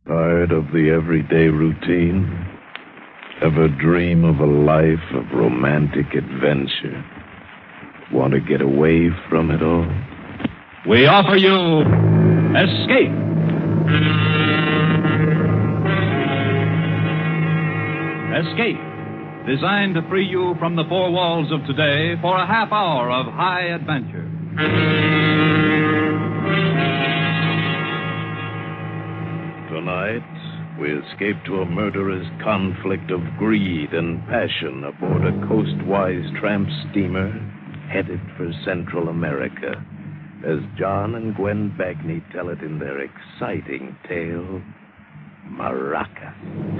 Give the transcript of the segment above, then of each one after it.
Tired of the everyday routine? Ever dream of a life of romantic adventure? Want to get away from it all? We offer you Escape. Escape, designed to free you from the four walls of today for a half hour of high adventure. Tonight, we escape to a murderous conflict of greed and passion aboard a coastwise tramp steamer headed for Central America, as John and Gwen Bagni tell it in their exciting tale, Maracas.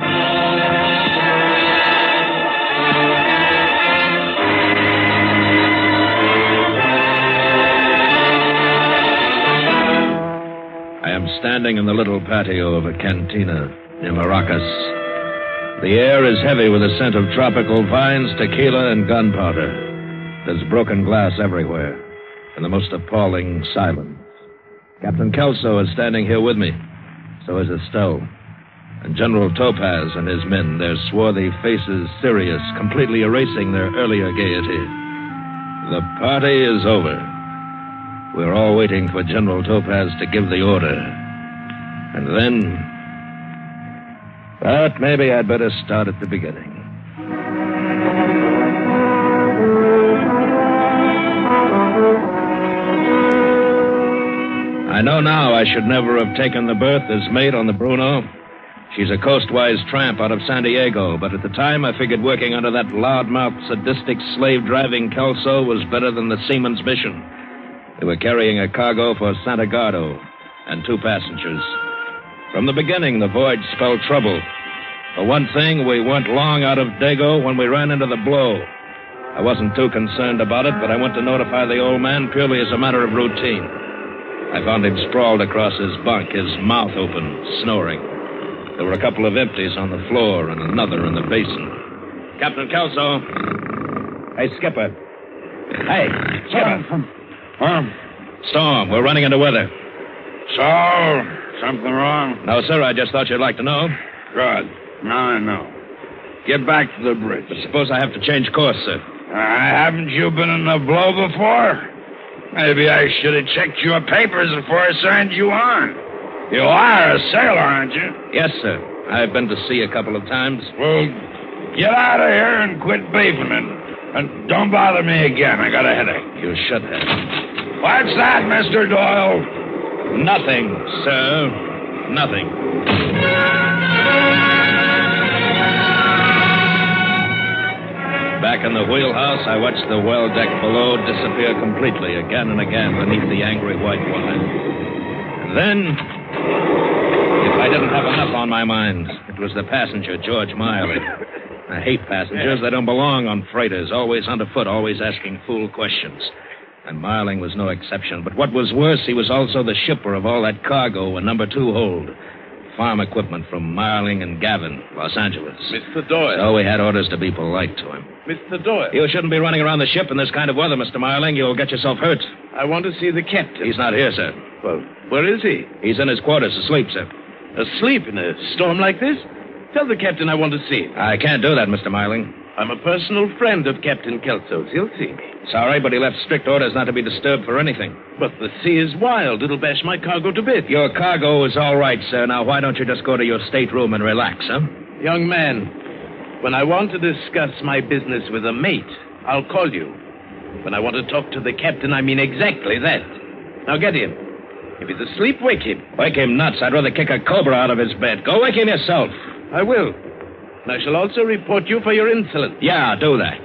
I am standing in the little patio of a cantina near Maracas. The air is heavy with the scent of tropical vines, tequila, and gunpowder. There's broken glass everywhere, and the most appalling silence. Captain Kelso is standing here with me. So is Estelle. And General Topaz and his men, their swarthy faces serious, completely erasing their earlier gaiety. The party is over. We're all waiting for General Topaz to give the order. And then... But maybe I'd better start at the beginning. I know now I should never have taken the berth as mate on the Bruno. She's a coastwise tramp out of San Diego, but at the time I figured working under that loudmouth, sadistic, slave-driving Kelso was better than the seaman's mission. They were carrying a cargo for Santa Gardo and 2 passengers. From the beginning, the voyage spelled trouble. For one thing, we weren't long out of Dago when we ran into the blow. I wasn't too concerned about it, but I went to notify the old man purely as a matter of routine. I found him sprawled across his bunk, his mouth open, snoring. There were a couple of empties on the floor and another in the basin. Captain Kelso. Hey, Skipper. Hey, Skipper. Storm, we're running into weather. So, something wrong? No, sir, I just thought you'd like to know. Good. Now I know. Get back to the bridge. But suppose I have to change course, sir. Haven't you been in the blow before? Maybe I should have checked your papers before I signed you on. You are a sailor, aren't you? Yes, sir. I've been to sea a couple of times. Well, get out of here and quit beefing it. And don't bother me again. I got a headache. You should have. What's that, Mr. Doyle? Nothing, sir. Nothing. Back in the wheelhouse, I watched the well deck below disappear completely again and again beneath the angry white water. And then, if I didn't have enough on my mind, it was the passenger, George Miley. I hate passengers. They don't belong on freighters, always underfoot, always asking fool questions. And Marling was no exception. But what was worse, he was also the shipper of all that cargo in number 2 hold. Farm equipment from Marling and Gavin, Los Angeles. Mr. Doyle. So we had orders to be polite to him. Mr. Doyle. You shouldn't be running around the ship in this kind of weather, Mr. Marling. You'll get yourself hurt. I want to see the captain. He's not here, sir. Well, where is he? He's in his quarters asleep, sir. Asleep in a storm like this? Tell the captain I want to see him. I can't do that, Mr. Marling. I'm a personal friend of Captain Kelso's. He'll see me. Sorry, but he left strict orders not to be disturbed for anything. But the sea is wild. It'll bash my cargo to bits. Your cargo is all right, sir. Now, why don't you just go to your stateroom and relax, huh? Young man, when I want to discuss my business with a mate, I'll call you. When I want to talk to the captain, I mean exactly that. Now get him. If he's asleep, wake him. Wake him nuts. I'd rather kick a cobra out of his bed. Go wake him yourself. I will. And I shall also report you for your insolence. Yeah, do that.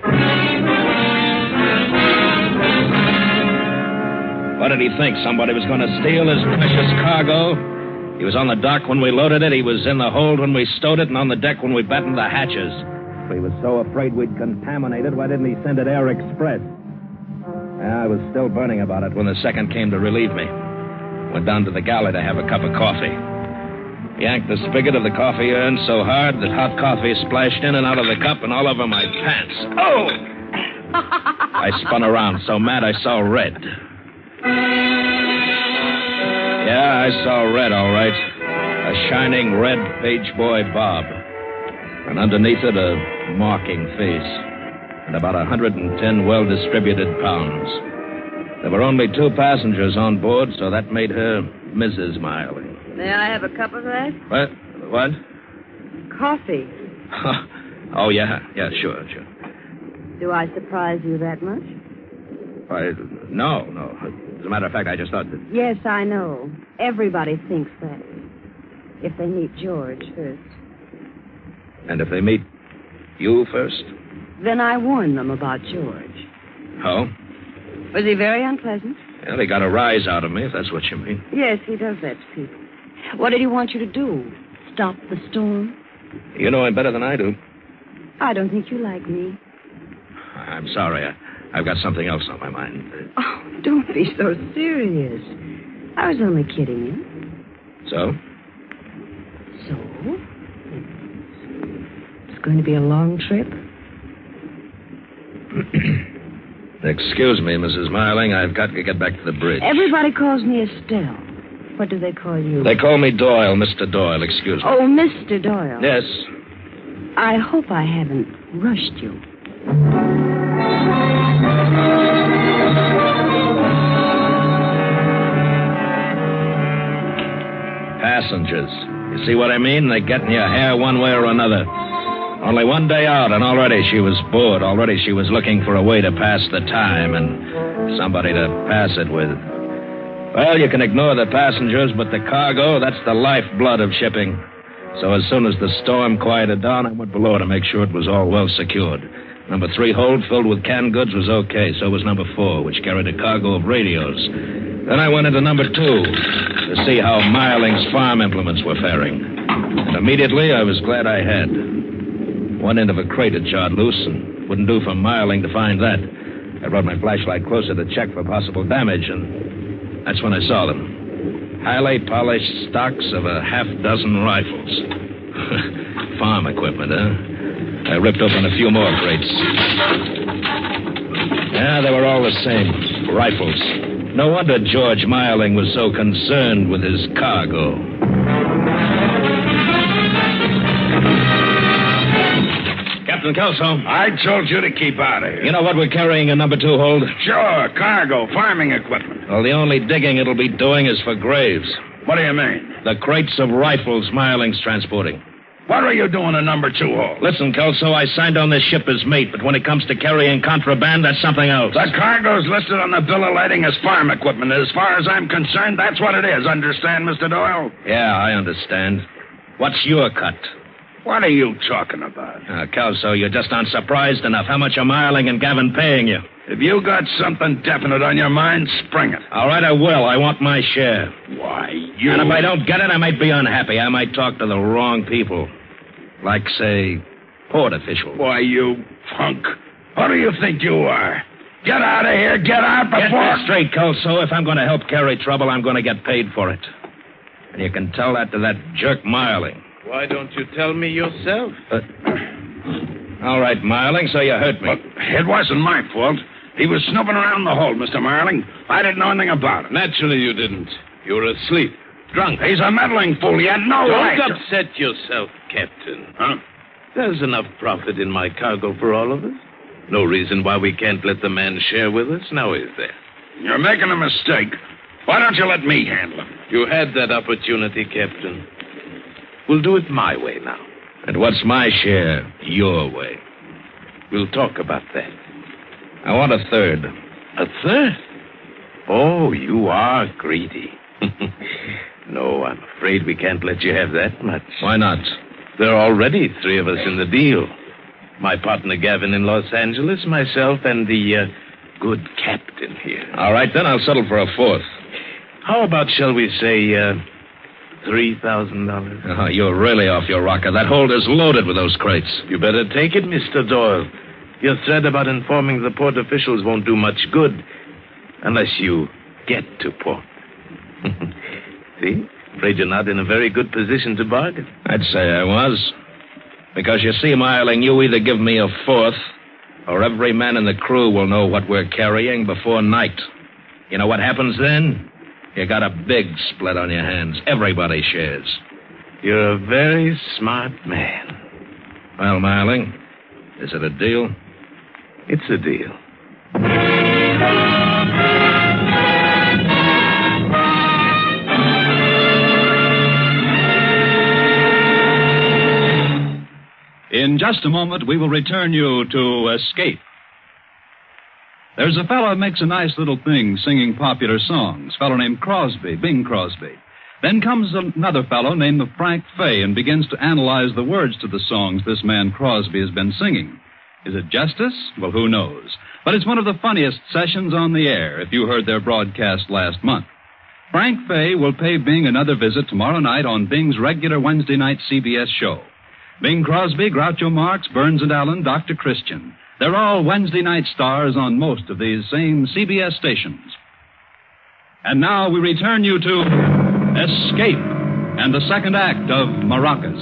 What did he think? Somebody was going to steal his precious cargo? He was on the dock when we loaded it. He was in the hold when we stowed it and on the deck when we battened the hatches. If he was so afraid we'd contaminate it, why didn't he send it air express? I was still burning about it when the second came to relieve me. Went down to the galley to have a cup of coffee. Yanked the spigot of the coffee urn so hard that hot coffee splashed in and out of the cup and all over my pants. Oh! I spun around so mad I saw red. Yeah, I saw red, all right. A shining red page boy bob. And underneath it, a marking face. And about 110 well-distributed pounds. There were only 2 passengers on board, so that made her Mrs. Miling. May I have a cup of that? What? Coffee. Oh, yeah, sure. Do I surprise you that much? No. As a matter of fact, I just thought that... Yes, I know. Everybody thinks that. If they meet George first. And if they meet you first? Then I warn them about George. Oh? Was he very unpleasant? Well, he got a rise out of me, if that's what you mean. Yes, he does that to people. What did he want you to do? Stop the storm? You know him better than I do. I don't think you like me. I'm sorry. I've got something else on my mind. Oh, don't be so serious. I was only kidding you. So? So? It's going to be a long trip? Excuse me, Mrs. Miling. I've got to get back to the bridge. Everybody calls me Estelle. What do they call you? They call me Doyle, Mr. Doyle. Excuse me. Oh, Mr. Doyle. Yes. I hope I haven't rushed you. Passengers. You see what I mean? They get in your hair one way or another. Only one day out, and already she was bored. Already she was looking for a way to pass the time and somebody to pass it with. Well, you can ignore the passengers, but the cargo, that's the lifeblood of shipping. So as soon as the storm quieted down, I went below to make sure it was all well secured. Number 3 hold filled with canned goods was okay. So was number 4, which carried a cargo of radios. Then I went into number 2 to see how Miling's farm implements were faring. And immediately I was glad I had. One end of a crate had jarred loose, and wouldn't do for Miling to find that. I brought my flashlight closer to check for possible damage, and that's when I saw them. Highly polished stocks of a half-dozen rifles. Farm equipment, huh? I ripped open a few more crates. Yeah, they were all the same. Rifles. No wonder George Miling was so concerned with his cargo. Captain Kelso. I told you to keep out of here. You know what we're carrying in number 2 hold? Sure, cargo, farming equipment. Well, the only digging it'll be doing is for graves. What do you mean? The crates of rifles Miling's transporting. What are you doing in number 2 hold? Listen, Kelso, I signed on this ship as mate, but when it comes to carrying contraband, that's something else. The cargo's listed on the bill of lading as farm equipment. As far as I'm concerned, that's what it is. Understand, Mr. Doyle? Yeah, I understand. What's your cut? What are you talking about? Kelso, you're just not surprised enough. How much are Miling and Gavin paying you? If you got something definite on your mind, spring it. All right, I will. I want my share. Why, you... And if I don't get it, I might be unhappy. I might talk to the wrong people. Like, say, port officials. Why, you punk. What do you think you are? Get out of here. Get out before... Get this straight, Kelso. If I'm going to help carry trouble, I'm going to get paid for it. And you can tell that to that jerk Miling. Why don't you tell me yourself? All right, Miling, so you hurt me. Look, it wasn't my fault. He was snooping around the hold, Mr. Miling. I didn't know anything about it. Naturally you didn't. You were asleep. Drunk. He's a meddling fool. He had no right. Don't upset yourself, Captain. Huh? There's enough profit in my cargo for all of us. No reason why we can't let the man share with us, now is there? You're making a mistake. Why don't you let me handle him? You had that opportunity, Captain. We'll do it my way now. And what's my share your way? We'll talk about that. I want a third. A third? Oh, you are greedy. No, I'm afraid we can't let you have that much. Why not? There are already 3 of us in the deal. My partner Gavin in Los Angeles, myself, and the good captain here. All right, then I'll settle for a 4th. How about, shall we say, $3,000? Oh, you're really off your rocker. That hold is loaded with those crates. You better take it, Mr. Doyle. Your threat about informing the port officials won't do much good unless you get to port. See? Afraid you're not in a very good position to bargain. I'd say I was. Because you see, Miling, you either give me a 4th, or every man in the crew will know what we're carrying before night. You know what happens then? You got a big split on your hands. Everybody shares. You're a very smart man. Well, Marling, is it a deal? It's a deal. In just a moment, we will return you to Escape. There's a fellow who makes a nice little thing singing popular songs, a fellow named Crosby, Bing Crosby. Then comes another fellow named Frank Fay and begins to analyze the words to the songs this man Crosby has been singing. Is it justice? Well, who knows? But it's one of the funniest sessions on the air, if you heard their broadcast last month. Frank Fay will pay Bing another visit tomorrow night on Bing's regular Wednesday night CBS show. Bing Crosby, Groucho Marx, Burns and Allen, Dr. Christian. They're all Wednesday night stars on most of these same CBS stations. And now we return you to Escape and the second act of Maracas.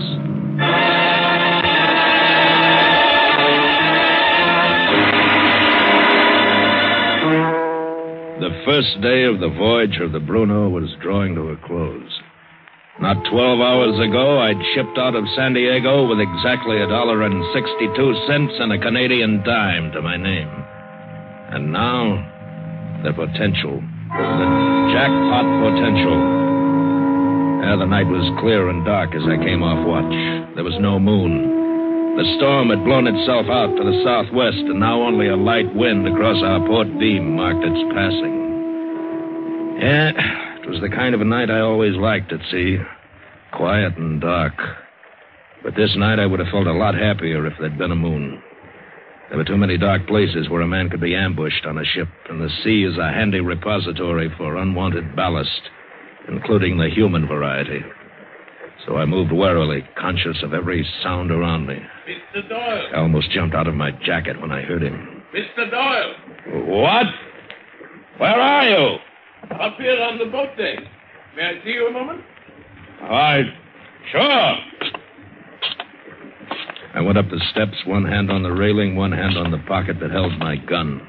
The first day of the voyage of the Bruno was drawing to a close. Not 12 hours ago, I'd shipped out of San Diego with exactly $1.62 and a Canadian dime to my name. And now, the potential. The jackpot potential. The night was clear and dark as I came off watch. There was no moon. The storm had blown itself out to the southwest, and now only a light wind across our port beam marked its passing. It was the kind of a night I always liked at sea. Quiet and dark. But this night I would have felt a lot happier if there'd been a moon. There were too many dark places where a man could be ambushed on a ship, and the sea is a handy repository for unwanted ballast, including the human variety. So I moved warily, conscious of every sound around me. Mr. Doyle! I almost jumped out of my jacket when I heard him. Mr. Doyle! What? Where are you? Up here on the boat deck. May I see you a moment? Sure. I went up the steps, one hand on the railing, one hand on the pocket that held my gun.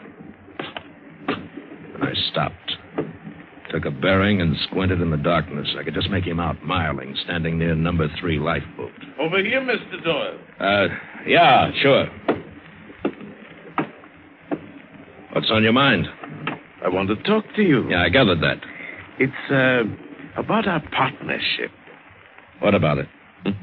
I stopped. Took a bearing and squinted in the darkness. I could just make him out, Marling, standing near number 3 lifeboat. Over here, Mr. Doyle. Yeah, sure. What's on your mind? I want to talk to you. Yeah, I gathered that. It's, about our partnership. What about it?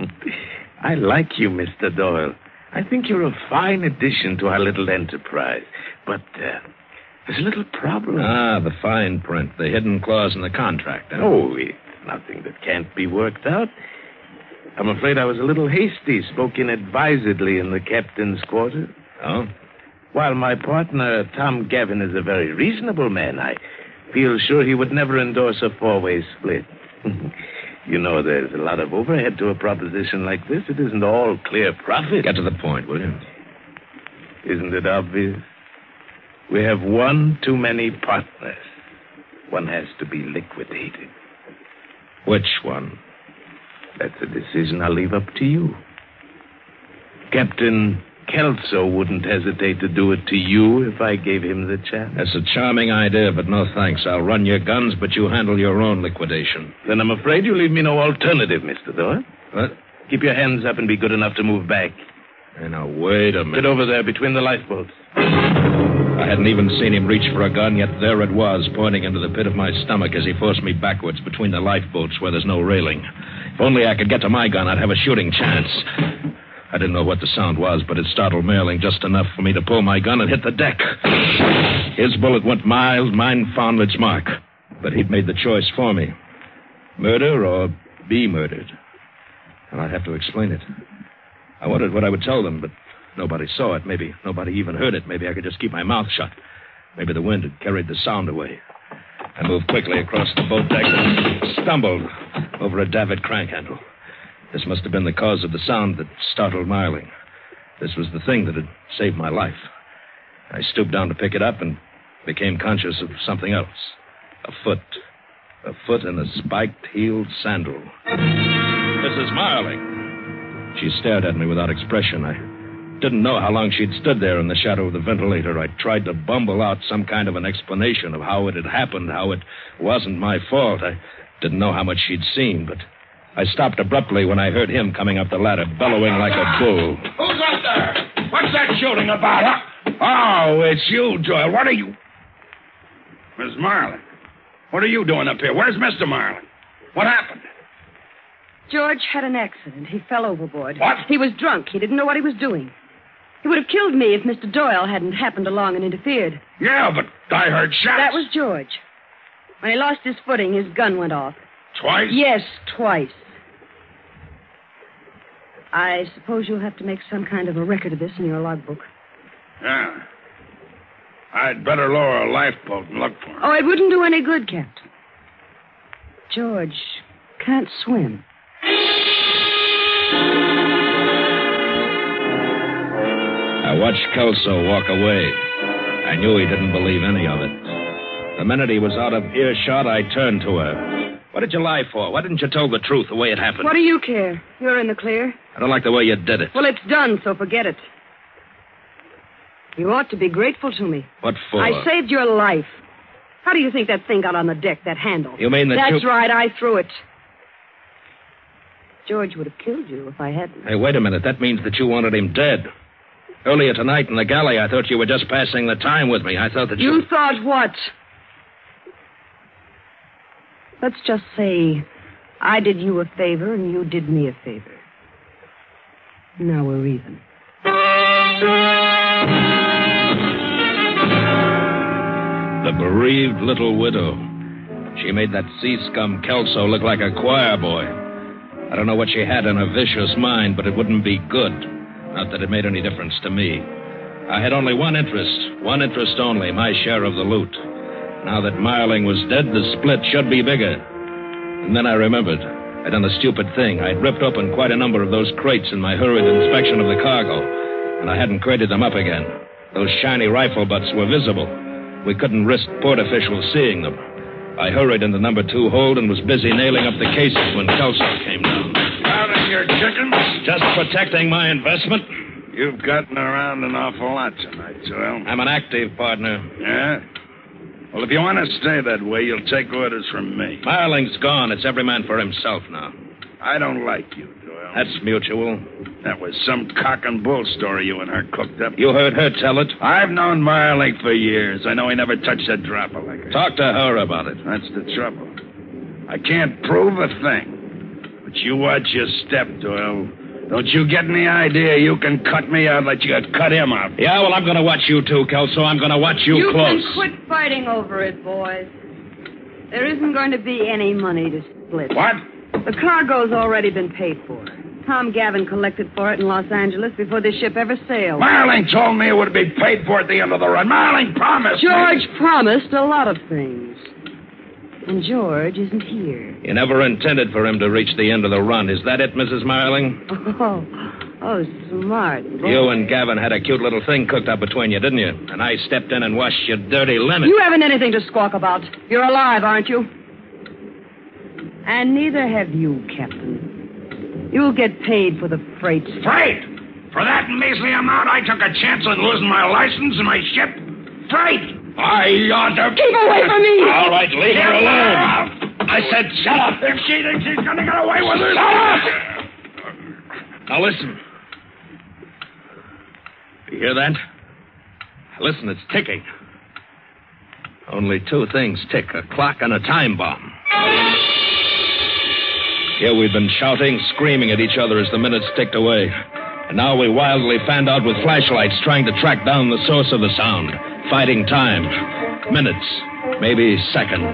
I like you, Mr. Doyle. I think you're a fine addition to our little enterprise. But, there's a little problem. The fine print, the hidden clause in the contract. Huh? Oh, it's nothing that can't be worked out. I'm afraid I was a little hasty, spoke inadvisedly in the captain's quarters. Oh? While my partner, Tom Gavin, is a very reasonable man, I feel sure he would never endorse a 4-way split. You know, there's a lot of overhead to a proposition like this. It isn't all clear profit. Get to the point, will you? Isn't it obvious? We have one too many partners. One has to be liquidated. Which one? That's a decision I'll leave up to you. Captain Kelso wouldn't hesitate to do it to you if I gave him the chance. That's a charming idea, but no thanks. I'll run your guns, but you handle your own liquidation. Then I'm afraid you leave me no alternative, Mr. Doyle. What? Keep your hands up and be good enough to move back. Hey, now, wait a minute. Get over there between the lifeboats. I hadn't even seen him reach for a gun, yet there it was, pointing into the pit of my stomach as he forced me backwards between the lifeboats where there's no railing. If only I could get to my gun, I'd have a shooting chance. I didn't know what the sound was, but it startled Marling just enough for me to pull my gun and hit the deck. His bullet went miles, mine found its mark. But he'd made the choice for me. Murder or be murdered. And I'd have to explain it. I wondered what I would tell them, but nobody saw it. Maybe nobody even heard it. Maybe I could just keep my mouth shut. Maybe the wind had carried the sound away. I moved quickly across the boat deck and stumbled over a davit crank handle. This must have been the cause of the sound that startled Marling. This was the thing that had saved my life. I stooped down to pick it up and became conscious of something else. A foot. A foot in a spiked-heeled sandal. Mrs. Marling. She stared at me without expression. I didn't know how long she'd stood there in the shadow of the ventilator. I tried to bumble out some kind of an explanation of how it had happened, how it wasn't my fault. I didn't know how much she'd seen, but I stopped abruptly when I heard him coming up the ladder, bellowing like a bull. Who's out there? What's that shooting about, huh? Oh, it's you, Doyle. What are you... Miss Marling, what are you doing up here? Where's Mr. Marling? What happened? George had an accident. He fell overboard. What? He was drunk. He didn't know what he was doing. He would have killed me if Mr. Doyle hadn't happened along and interfered. Yeah, but I heard shots. That was George. When he lost his footing, his gun went off. Twice? Yes, twice. I suppose you'll have to make some kind of a record of this in your logbook. Yeah. I'd better lower a lifeboat and look for him. Oh, it wouldn't do any good, Captain. George can't swim. I watched Kelso walk away. I knew he didn't believe any of it. The minute he was out of earshot, I turned to her. What did you lie for? Why didn't you tell the truth the way it happened? What do you care? You're in the clear. I don't like the way you did it. Well, it's done, so forget it. You ought to be grateful to me. What for? I saved your life. How do you think that thing got on the deck, that handle? You mean that That's right, I threw it. George would have killed you if I hadn't. Hey, wait a minute. That means that you wanted him dead. Earlier tonight in the galley, I thought you were just passing the time with me. I thought that You thought what? Let's just say I did you a favor and you did me a favor. Now we're even. The bereaved little widow. She made that sea scum Kelso look like a choir boy. I don't know what she had in her vicious mind, but it wouldn't be good. Not that it made any difference to me. I had only one interest only, my share of the loot. Now that Marling was dead, the split should be bigger. And then I remembered. I'd done a stupid thing. I'd ripped open quite a number of those crates in my hurried inspection of the cargo, and I hadn't crated them up again. Those shiny rifle butts were visible. We couldn't risk port officials seeing them. I hurried into number 2 hold and was busy nailing up the cases when Kelso came down. Out of your chickens? Just protecting my investment. You've gotten around an awful lot tonight, Doyle. I'm an active partner. Yeah? Well, if you want to stay that way, you'll take orders from me. Marling's gone. It's every man for himself now. I don't like you, Doyle. That's mutual. That was some cock and bull story you and her cooked up. You heard her tell it? I've known Marling for years. I know he never touched a drop of liquor. Talk to her about it. That's the trouble. I can't prove a thing. But you watch your step, Doyle. Don't you get any idea you can cut me out like you cut him out? Yeah, well, I'm going to watch you too, Kelso. I'm going to watch you close. You can quit fighting over it, boys. There isn't going to be any money to split. What? The cargo's already been paid for. Tom Gavin collected for it in Los Angeles before this ship ever sailed. Marling told me it would be paid for at the end of the run. Marling promised George promised a lot of things. And George isn't here. You never intended for him to reach the end of the run. Is that it, Mrs. Marling? Oh, smart boy. You and Gavin had a cute little thing cooked up between you, didn't you? And I stepped in and washed your dirty linen. You haven't anything to squawk about. You're alive, aren't you? And neither have you, Captain. You'll get paid for the freight. Freight? For that measly amount, I took a chance on losing my license and my ship? Freight? I ought to... Keep away from me! All right, leave her alone. I said shut up. If she thinks she's going to get away with it... Shut up! Now listen. You hear that? Listen, it's ticking. Only 2 things tick, a clock and a time bomb. Here we've been shouting, screaming at each other as the minutes ticked away. And now we wildly fanned out with flashlights, trying to track down the source of the sound. Fighting time. Minutes. Maybe seconds.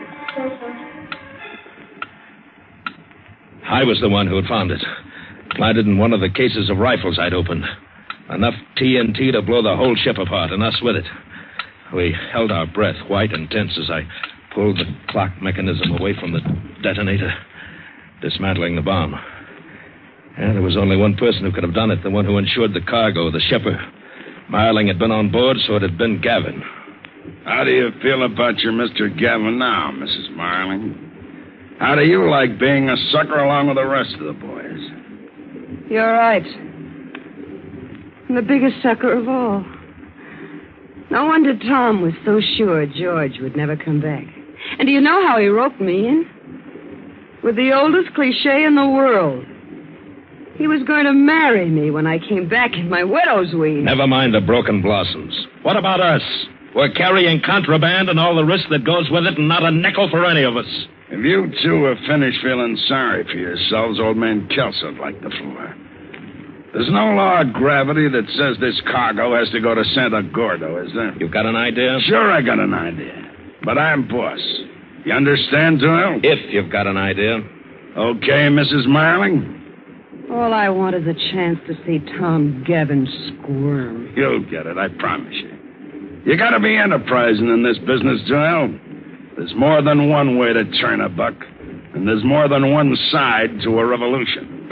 I was the one who had found it. Planted in one of the cases of rifles I'd opened. Enough TNT to blow the whole ship apart, and us with it. We held our breath, white and tense, as I pulled the clock mechanism away from the detonator, dismantling the bomb. And there was only one person who could have done it, the one who insured the cargo, the shipper. Marling had been on board, so it had been Gavin. How do you feel about your Mr. Gavin now, Mrs. Marling? How do you like being a sucker along with the rest of the boys? You're right. I'm the biggest sucker of all. No wonder Tom was so sure George would never come back. And do you know how he roped me in? with the oldest cliche in the world. He was going to marry me when I came back in my widow's weed. Never mind the broken blossoms. What about us? We're carrying contraband and all the risk that goes with it, and not a nickel for any of us. If you two are finished feeling sorry for yourselves, old man Kelso'd like the floor. There's no law of gravity that says this cargo has to go to Santa Gordo, is there? You've got an idea? Sure, I got an idea. But I'm boss. You understand, Doyle? If you've got an idea. Okay, Mrs. Marling? All I want is a chance to see Tom Gavin squirm. You'll get it, I promise you. You gotta be enterprising in this business, Doyle. There's more than one way to turn a buck, and there's more than one side to a revolution.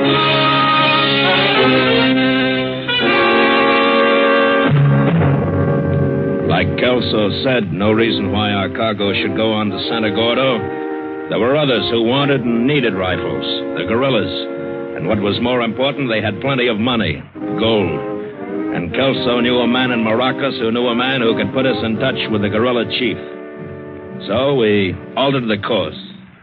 Like Kelso said, no reason why our cargo should go on to Santa Gordo. There were others who wanted and needed rifles, the guerrillas. And what was more important, they had plenty of money, gold. And Kelso knew a man in Maracas who knew a man who could put us in touch with the guerrilla chief. So we altered the course.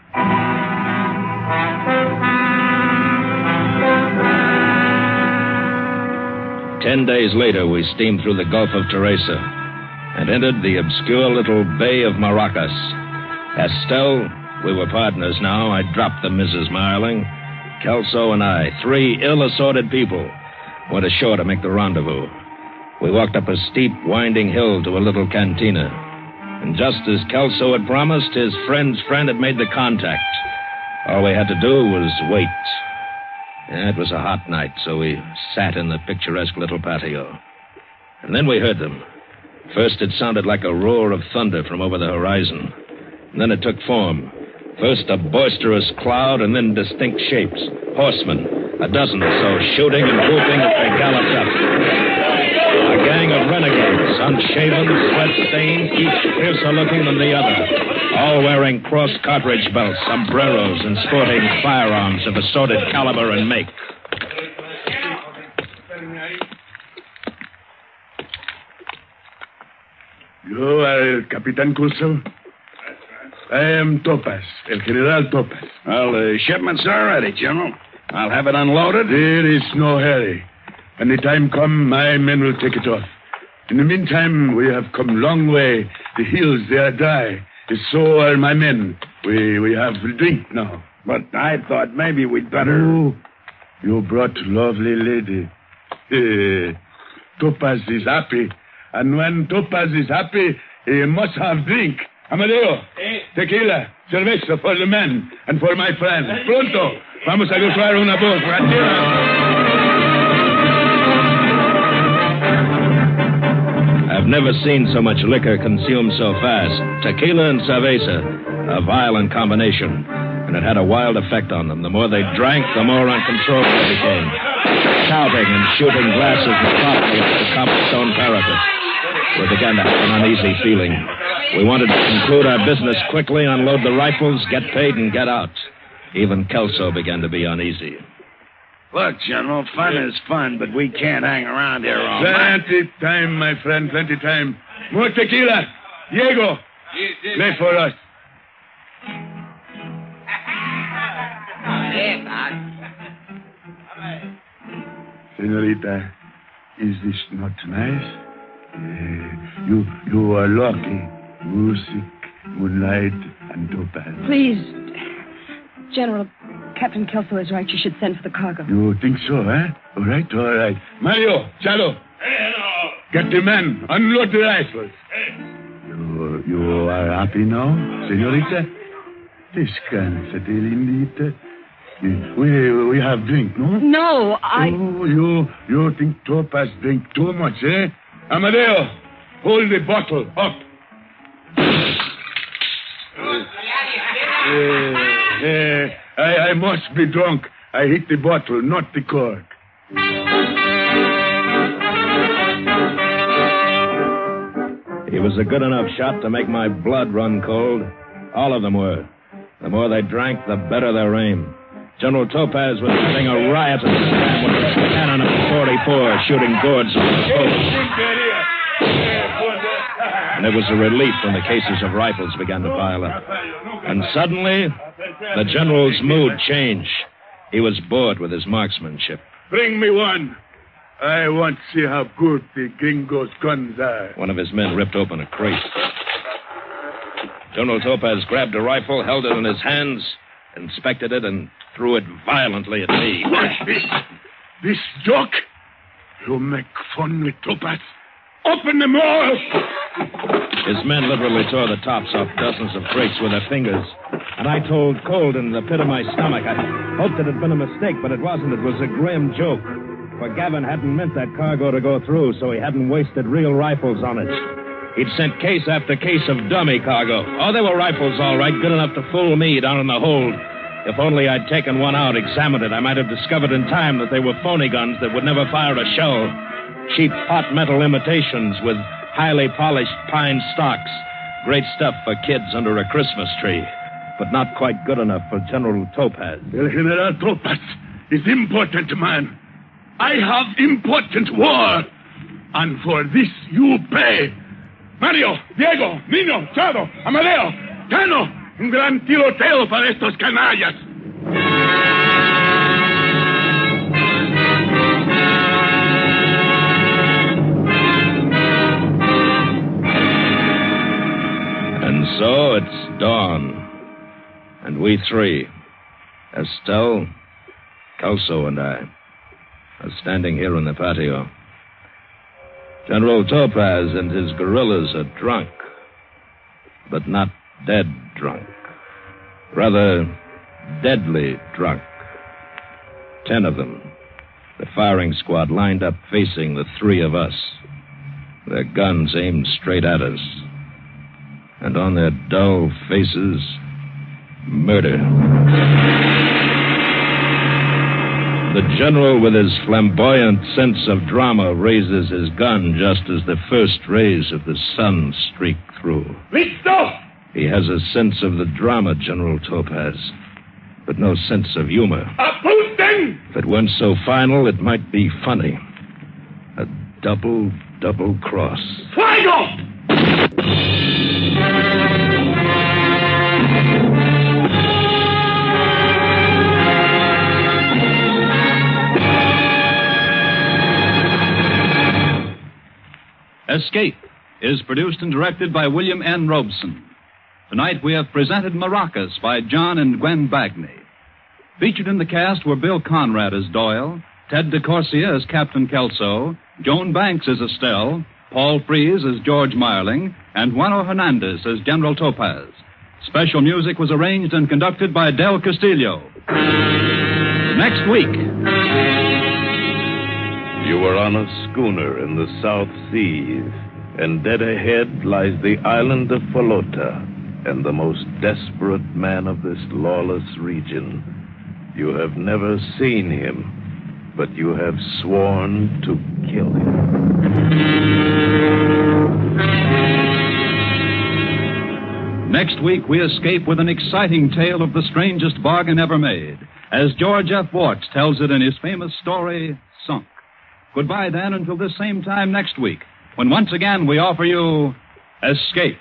Ten days later, we steamed through the Gulf of Teresa and entered the obscure little Bay of Maracas. Estelle, we were partners now. I dropped the Mrs. Marling. Kelso and I, three ill-assorted people, went ashore to make the rendezvous. We walked up a steep, winding hill to a little cantina. And just as Kelso had promised, his friend's friend had made the contact. All we had to do was wait. Yeah, it was a hot night, so we sat in the picturesque little patio. And then we heard them. First, it sounded like a roar of thunder from over the horizon. And then it took form. First a boisterous cloud, and then distinct shapes. Horsemen, a dozen or so, shooting and whooping as they galloped up. A gang of renegades, unshaven, sweat-stained, each fiercer looking than the other. All wearing crossed cartridge belts, sombreros, and sporting firearms of assorted caliber and make. You are Capitan Curso? I am Topaz, El General Topaz. Well, the shipment's all ready, General. I'll have it unloaded. There is no hurry. When the time comes, my men will take it off. In the meantime, we have come a long way. The hills, they are dry. So are my men. We have drink now. But I thought maybe we'd better... Oh, you brought lovely lady. Topaz is happy. And when Topaz is happy, he must have drink. Amadeo, tequila, cerveza for the men and for my friend. Pronto, vamos a gozar una voz. I've never seen so much liquor consumed so fast. Tequila and cerveza, a violent combination. And it had a wild effect on them. The more they drank, the more uncontrollable they became. Shouting and shooting glasses and promptly up the cobblestone parapet. We began to have an uneasy feeling. We wanted to conclude our business quickly, unload the rifles, get paid, and get out. Even Kelso began to be uneasy. Look, General, fun is fun, but we can't hang around here all night. Plenty time, my friend, plenty time. More tequila. Diego, lay for us. Senorita, is this not nice? You are lucky. Music, moonlight, and Topaz. Please, General, Captain Kelso is right. You should send for the cargo. You think so, eh? All right. Mario, Chalo. Hello. Get the men. Unload the rifles. You are happy now, senorita? Descansate, lindita. We have drink, no? No, I... Oh, you think Topaz drink too much, eh? Amadeo, hold the bottle up. I must be drunk. I hit the bottle, not the cork. He was a good enough shot to make my blood run cold. All of them were. The more they drank, the better their aim. General Topaz was having a riot at the time with a cannon of 44 shooting gourds from the post. And it was a relief when the cases of rifles began to pile up. And suddenly, The general's mood changed. He was bored with his marksmanship. Bring me one. I want to see how good the gringo's guns are. One of his men ripped open a crate. General Topaz grabbed a rifle, held it in his hands, inspected it, and threw it violently at me. What? This joke? You make fun with Topaz? Open them all! His men literally tore the tops off dozens of crates with their fingers. And I told cold in the pit of my stomach. I hoped it had been a mistake, but it wasn't. It was a grim joke. For Gavin hadn't meant that cargo to go through, so he hadn't wasted real rifles on it. He'd sent case after case of dummy cargo. Oh, they were rifles, all right, good enough to fool me down in the hold. If only I'd taken one out, examined it, I might have discovered in time that they were phony guns that would never fire a shell. Cheap hot metal imitations with highly polished pine stocks. Great stuff for kids under a Christmas tree. But not quite good enough for General Topaz. El General Topaz is important man. I have important war. And for this you pay. Mario, Diego, Nino, Chado, Amadeo, Cano, un gran tiroteo para estos canallas. And so it's dawn. And we three, Estelle, Kelso, and I, are standing here in the patio. General Topaz and his guerrillas are drunk, but not dead drunk. Rather, deadly drunk. 10 of them. The firing squad lined up facing the 3 of us. Their guns aimed straight at us. And on their dull faces, murder. The general, with his flamboyant sense of drama, raises his gun just as the first rays of the sun streak through. Listo! He has a sense of the drama, General Topaz, but no sense of humor. Apunten! If it weren't so final, it might be funny. A double cross. Fuego! Escape is produced and directed by William N. Robeson. Tonight we have presented Maracas by John and Gwen Bagney. Featured in the cast were Bill Conrad as Doyle, Ted DeCorsia as Captain Kelso, Joan Banks as Estelle, Paul Frees as George Marling, and Juano Hernandez as General Topaz. Special music was arranged and conducted by Del Castillo. Next week. You were on a schooner in the South Seas, and dead ahead lies the island of Falota, and the most desperate man of this lawless region. You have never seen him, but you have sworn to kill him. Next week, we escape with an exciting tale of the strangest bargain ever made, as George F. Warts tells it in his famous story, Sunk. Goodbye, then, until this same time next week, when once again we offer you Escape.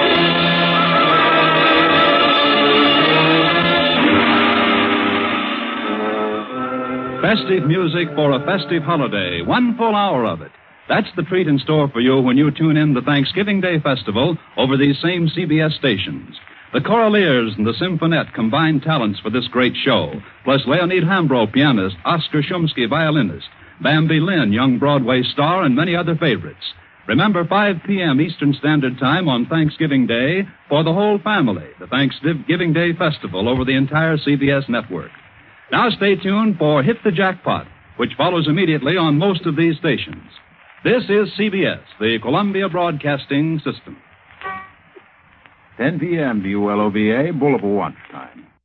Festive music for a festive holiday, 1 full hour of it. That's the treat in store for you when you tune in to Thanksgiving Day Festival over these same CBS stations. The Choraliers and the Symphonette combined talents for this great show, plus Leonid Hambro, pianist, Oscar Shumsky, violinist, Bambi Lynn, young Broadway star, and many other favorites. Remember, 5 p.m. Eastern Standard Time on Thanksgiving Day for the whole family, the Thanksgiving Day Festival over the entire CBS network. Now stay tuned for Hit the Jackpot, which follows immediately on most of these stations. This is CBS, the Columbia Broadcasting System. 10 p.m. WLOVA, Boulevard Watch Time.